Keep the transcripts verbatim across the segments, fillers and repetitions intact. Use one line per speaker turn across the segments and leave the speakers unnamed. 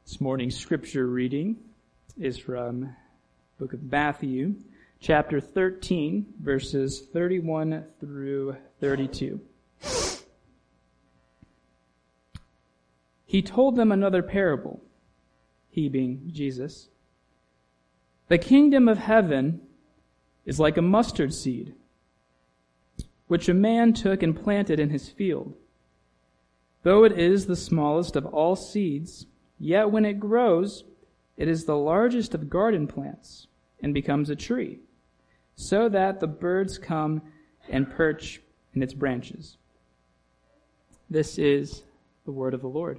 This morning's scripture reading is from the book of Matthew, chapter thirteen, verses thirty-one through thirty-two. He told them another parable, he being Jesus. The kingdom of heaven is like a mustard seed, which a man took and planted in his field. Though it is the smallest of all seeds, yet when it grows, it is the largest of garden plants and becomes a tree, so that the birds come and perch in its branches. This is the word of the Lord.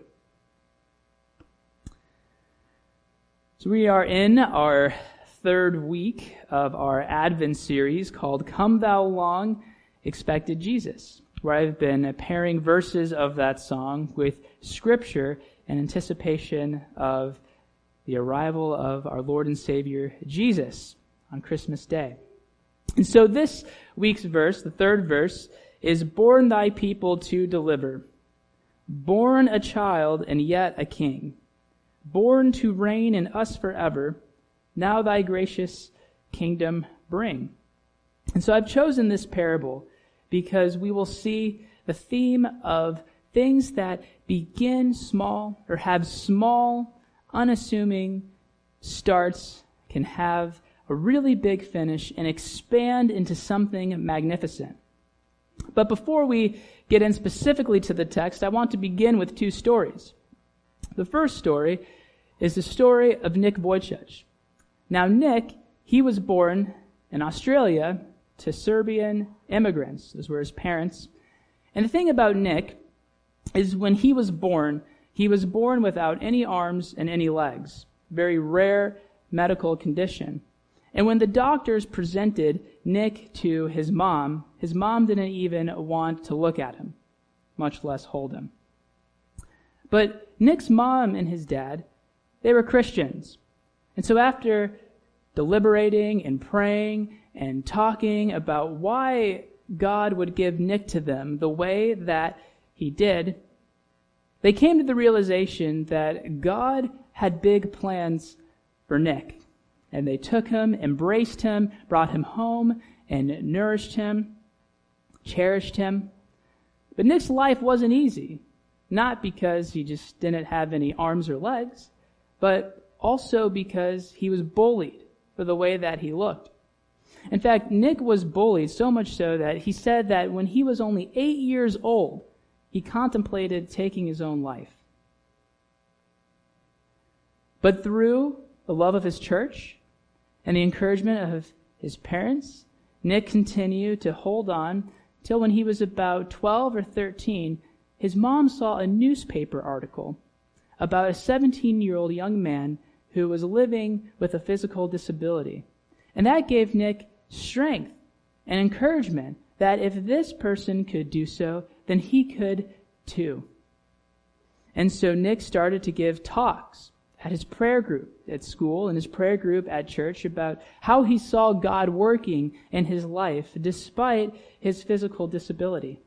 So we are in our third week of our Advent series called Come Thou Long Expected Jesus, where I've been pairing verses of that song with scripture in anticipation of the arrival of our Lord and Savior Jesus on Christmas Day. And so this week's verse, the third verse, is born thy people to deliver, born a child and yet a king, born to reign in us forever, now thy gracious kingdom bring. And so I've chosen this parable because we will see the theme of things that begin small or have small, unassuming starts can have a really big finish and expand into something magnificent. But before we get in specifically to the text, I want to begin with two stories. The first story is the story of Nick Vujicic. Now Nick, he was born in Australia to Serbian immigrants. Those were his parents. And the thing about Nick is when he was born, he was born without any arms and any legs. Very rare medical condition. And when the doctors presented Nick to his mom, his mom didn't even want to look at him, much less hold him. But Nick's mom and his dad, they were Christians. And so after deliberating and praying and talking about why God would give Nick to them the way that he did, they came to the realization that God had big plans for Nick. And they took him, embraced him, brought him home, and nourished him, cherished him. But Nick's life wasn't easy. Not because he just didn't have any arms or legs, but also because he was bullied for the way that he looked. In fact, Nick was bullied so much so that he said that when he was only eight years old, he contemplated taking his own life. But through the love of his church and the encouragement of his parents, Nick continued to hold on till when he was about twelve or thirteen, his mom saw a newspaper article about a seventeen-year-old young man who was living with a physical disability. And that gave Nick strength and encouragement that if this person could do so, then he could too. And so Nick started to give talks at his prayer group at school and his prayer group at church about how he saw God working in his life despite his physical disability.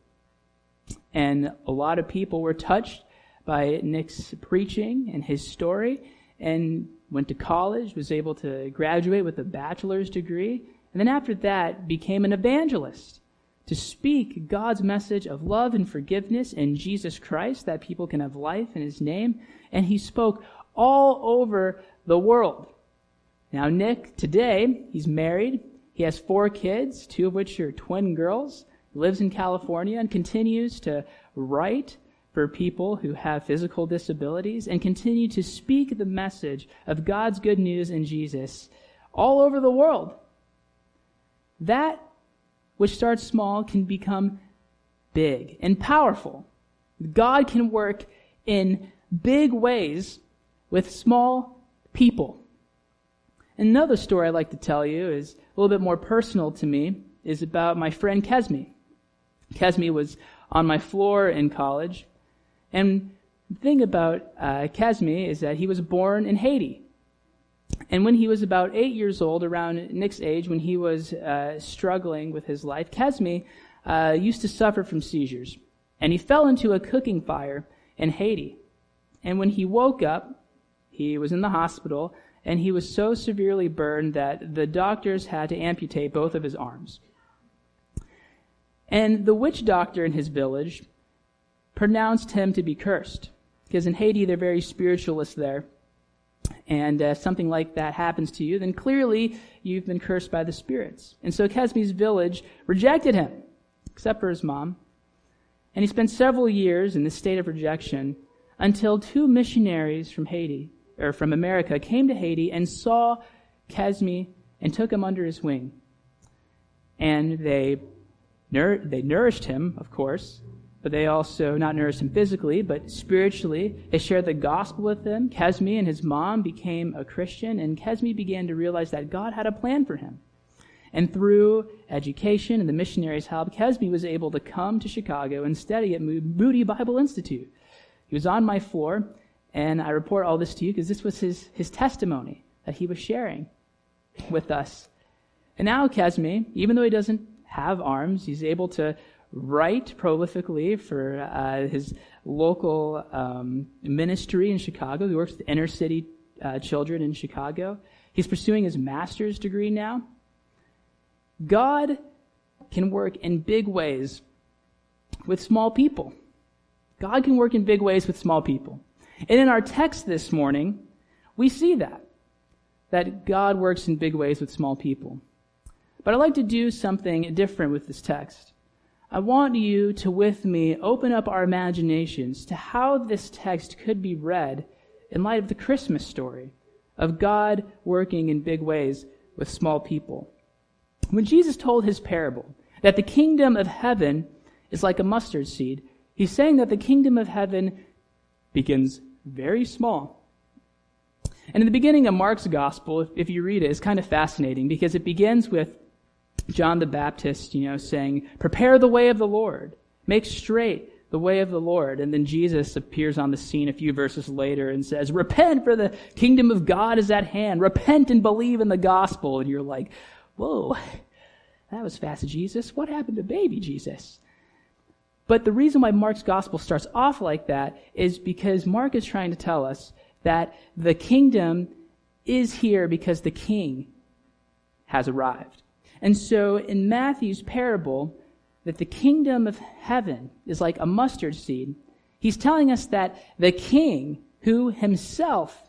And a lot of people were touched by Nick's preaching and his story, and went to college, was able to graduate with a bachelor's degree, and then after that became an evangelist to speak God's message of love and forgiveness in Jesus Christ, that people can have life in his name. And he spoke all over the world. Now Nick, today, he's married. He has four kids, two of which are twin girls. He lives in California and continues to write for people who have physical disabilities and continue to speak the message of God's good news in Jesus all over the world. That which starts small can become big and powerful. God can work in big ways with small people. Another story I'd like to tell you is a little bit more personal to me, is about my friend Kesme. Kesme was on my floor in college. And the thing about uh, Kesme is that he was born in Haiti. And when he was about eight years old, around Nick's age, when he was uh, struggling with his life, Kesme uh, used to suffer from seizures. And he fell into a cooking fire in Haiti. And when he woke up, he was in the hospital, and he was so severely burned that the doctors had to amputate both of his arms. And the witch doctor in his village pronounced him to be cursed, because in Haiti they're very spiritualist there. And uh, something like that happens to you, then clearly you've been cursed by the spirits. And so Kesmi's village rejected him, except for his mom. And he spent several years in this state of rejection until two missionaries from Haiti, or from America, came to Haiti and saw Kesmi and took him under his wing. And they, nur- they nourished him, of course, but they also not nourished him physically, but spiritually. They shared the gospel with him. Kesmi and his mom became a Christian, and Kesmi began to realize that God had a plan for him. And through education and the missionaries' help, Kesmi was able to come to Chicago and study at Moody Bible Institute. He was on my floor, and I report all this to you because this was his, his testimony that he was sharing with us. And now Kesmi, even though he doesn't have arms, he's able to write prolifically for uh, his local um, ministry in Chicago. He works with inner city uh, children in Chicago. He's pursuing his master's degree now. God can work in big ways with small people. God can work in big ways with small people. And in our text this morning, we see that, that God works in big ways with small people. But I'd like to do something different with this text. I want you to, with me, open up our imaginations to how this text could be read in light of the Christmas story of God working in big ways with small people. When Jesus told his parable that the kingdom of heaven is like a mustard seed, he's saying that the kingdom of heaven begins very small. And in the beginning of Mark's gospel, if, if you read it, it's kind of fascinating because it begins with John the Baptist, you know, saying, "Prepare the way of the Lord. Make straight the way of the Lord." And then Jesus appears on the scene a few verses later and says, "Repent, for the kingdom of God is at hand. Repent and believe in the gospel." And you're like, whoa, that was fast, Jesus. What happened to baby Jesus? But the reason why Mark's gospel starts off like that is because Mark is trying to tell us that the kingdom is here because the king has arrived. And so in Matthew's parable, that the kingdom of heaven is like a mustard seed, he's telling us that the king, who himself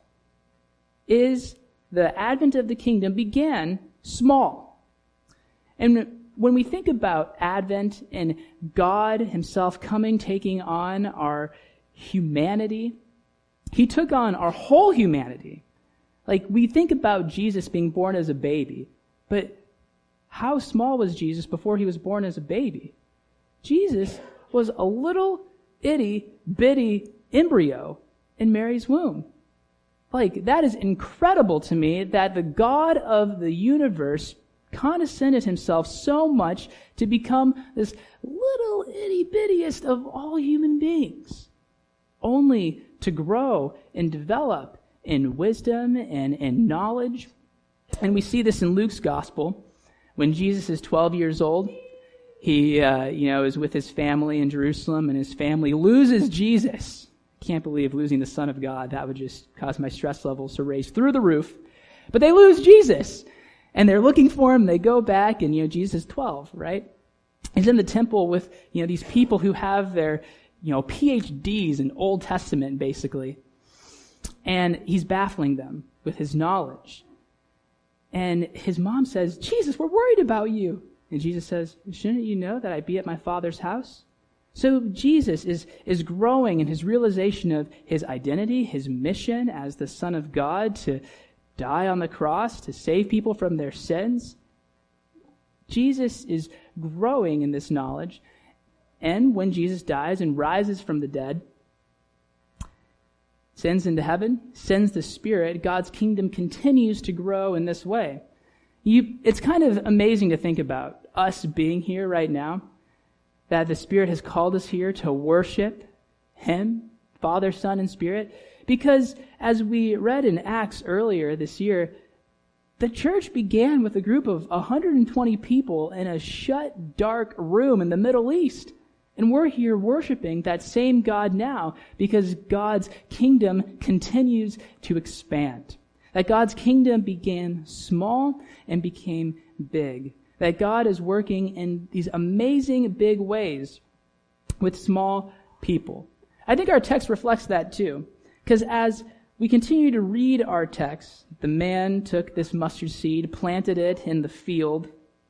is the advent of the kingdom, began small. And when we think about Advent and God himself coming, taking on our humanity, he took on our whole humanity. Like, we think about Jesus being born as a baby, but how small was Jesus before he was born as a baby? Jesus was a little itty bitty embryo in Mary's womb. Like, that is incredible to me that the God of the universe condescended himself so much to become this little itty bittiest of all human beings, only to grow and develop in wisdom and in knowledge. And we see this in Luke's gospel. When Jesus is twelve years old, he uh, you know, is with his family in Jerusalem, and his family loses Jesus. Can't believe losing the Son of God. That would just cause my stress levels to raise through the roof. But they lose Jesus. And they're looking for him. They go back, and, you know, Jesus is twelve, right? He's in the temple with, you know, these people who have their, you know, P H Ds in Old Testament, basically. And he's baffling them with his knowledge. And his mom says, "Jesus, we're worried about you." And Jesus says, "Shouldn't you know that I be at my Father's house?" So Jesus is, is growing in his realization of his identity, his mission as the Son of God to die on the cross to save people from their sins. Jesus is growing in this knowledge. And when Jesus dies and rises from the dead, sends into heaven, sends the Spirit, God's kingdom continues to grow in this way. You, it's kind of amazing to think about us being here right now, that the Spirit has called us here to worship him, Father, Son, and Spirit. Because as we read in Acts earlier this year, the church began with a group of one hundred twenty people in a shut, dark room in the Middle East. And we're here worshiping that same God now because God's kingdom continues to expand. That God's kingdom began small and became big. That God is working in these amazing big ways with small people. I think our text reflects that too. Because as we continue to read our text, the man took this mustard seed, planted it in the field,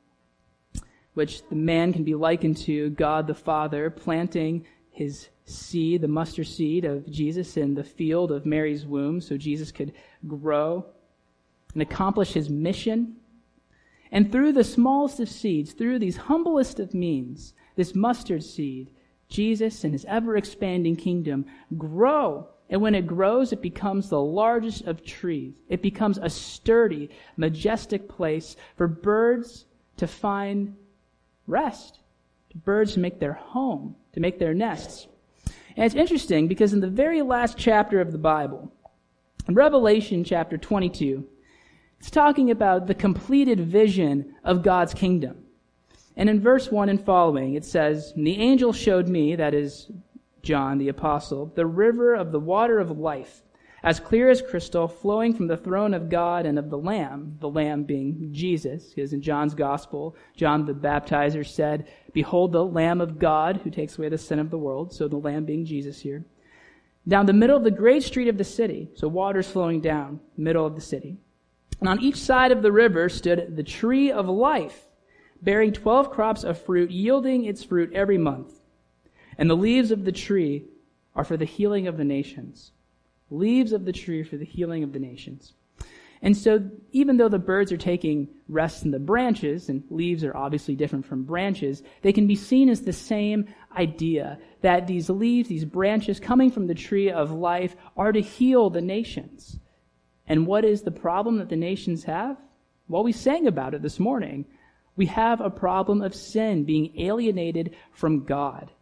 which the man can be likened to God the Father, planting his seed, the mustard seed of Jesus in the field of Mary's womb so Jesus could grow and accomplish his mission. And through the smallest of seeds, through these humblest of means, this mustard seed, Jesus and his ever-expanding kingdom grow. And when it grows, it becomes the largest of trees. It becomes a sturdy, majestic place for birds to find rest, for birds to make their home, to make their nests. And it's interesting because in the very last chapter of the Bible, in Revelation chapter twenty-two, it's talking about the completed vision of God's kingdom. And in verse one and following, it says, "And the angel showed me," that is John the apostle, "the river of the water of life, as clear as crystal, flowing from the throne of God and of the Lamb," the Lamb being Jesus, because in John's gospel, John the baptizer said, "Behold the Lamb of God who takes away the sin of the world," so the Lamb being Jesus here. "Down the middle of the great street of the city," so water's flowing down, middle of the city. "And on each side of the river stood the tree of life, bearing twelve crops of fruit, yielding its fruit every month. And the leaves of the tree are for the healing of the nations." Leaves of the tree for the healing of the nations. And so even though the birds are taking rest in the branches, and leaves are obviously different from branches, they can be seen as the same idea, that these leaves, these branches coming from the tree of life are to heal the nations. And what is the problem that the nations have? Well, we sang about it this morning. We have a problem of sin, being alienated from God.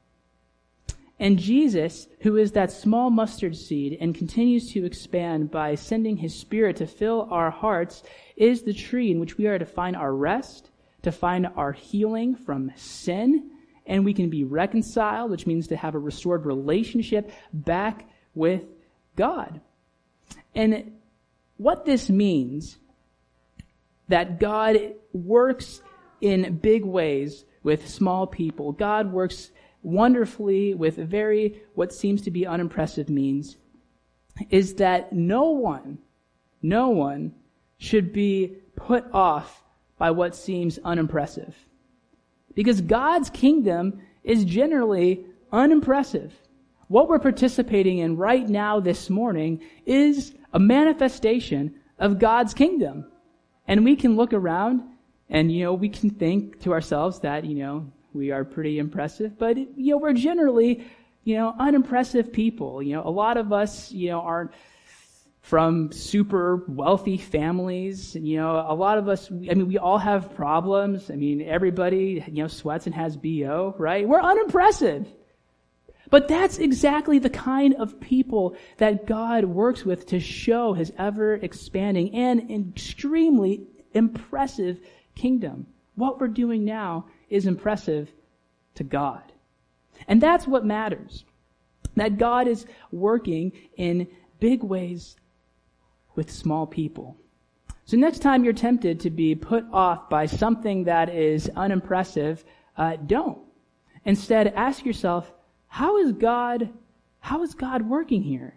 And Jesus, who is that small mustard seed and continues to expand by sending his Spirit to fill our hearts, is the tree in which we are to find our rest, to find our healing from sin, and we can be reconciled, which means to have a restored relationship back with God. And what this means, that God works in big ways with small people. God works wonderfully with very, what seems to be unimpressive means, is that no one, no one should be put off by what seems unimpressive. Because God's kingdom is generally unimpressive. What we're participating in right now this morning is a manifestation of God's kingdom. And we can look around and, you know, we can think to ourselves that, you know, we are pretty impressive, but, you know, we're generally, you know, unimpressive people. You know, a lot of us, you know, aren't from super wealthy families. You know, a lot of us, I mean, we all have problems. I mean, everybody, you know, sweats and has B O, right? We're unimpressive. But that's exactly the kind of people that God works with to show his ever-expanding and extremely impressive kingdom. What we're doing now is impressive to God. And that's what matters. That God is working in big ways with small people. So next time you're tempted to be put off by something that is unimpressive, uh, don't. Instead, ask yourself, how is God, how is God working here?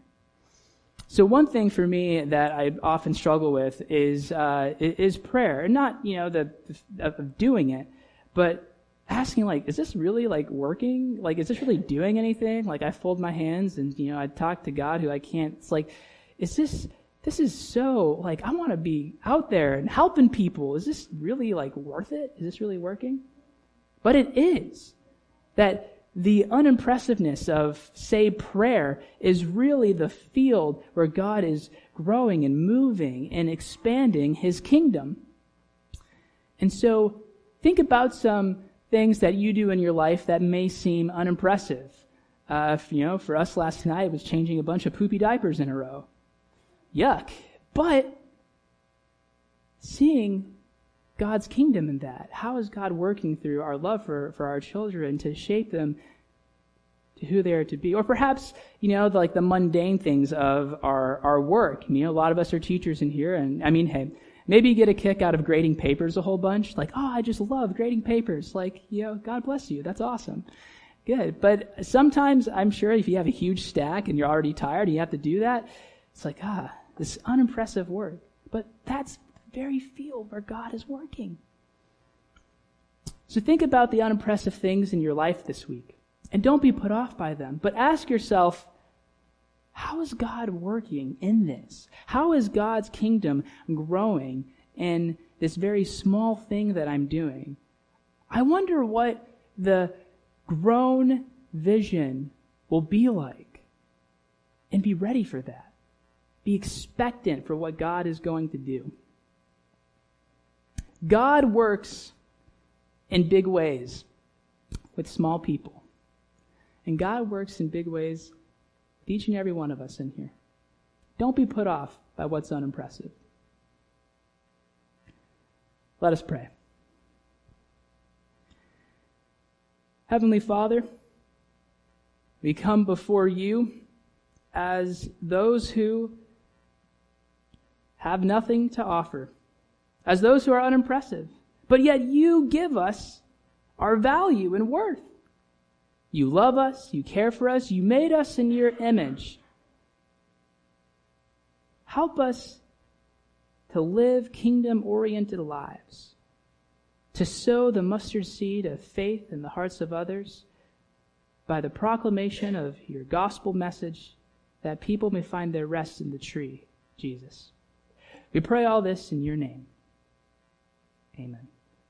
So one thing for me that I often struggle with is uh, is prayer. Not, you know, the of doing it, but asking, like, is this really, like, working? Like, is this really doing anything? Like, I fold my hands and, you know, I talk to God who I can't. It's like, is this, this is so, like, I want to be out there and helping people. Is this really, like, worth it? Is this really working? But it is. That the unimpressiveness of, say, prayer is really the field where God is growing and moving and expanding his kingdom. And so think about some things that you do in your life that may seem unimpressive. Uh, if, you know, for us last night, it was changing a bunch of poopy diapers in a row. Yuck. But seeing God's kingdom in that, how is God working through our love for, for our children to shape them to who they are to be. Or perhaps, you know, the, like the mundane things of our, our work. You know, a lot of us are teachers in here, and I mean, hey, maybe you get a kick out of grading papers a whole bunch. Like, oh, I just love grading papers. Like, you know, God bless you. That's awesome. Good. But sometimes I'm sure if you have a huge stack and you're already tired and you have to do that, it's like, ah, this unimpressive work. But that's the very field where God is working. So think about the unimpressive things in your life this week. And don't be put off by them. But ask yourself, how is God working in this? How is God's kingdom growing in this very small thing that I'm doing? I wonder what the grown vision will be like. And be ready for that. Be expectant for what God is going to do. God works in big ways with small people. And God works in big ways with each and every one of us in here. Don't be put off by what's unimpressive. Let us pray. Heavenly Father, we come before you as those who have nothing to offer, as those who are unimpressive. But yet you give us our value and worth. You love us, you care for us, you made us in your image. Help us to live kingdom-oriented lives, to sow the mustard seed of faith in the hearts of others by the proclamation of your gospel message, that people may find their rest in the tree, Jesus. We pray all this in your name. Amen.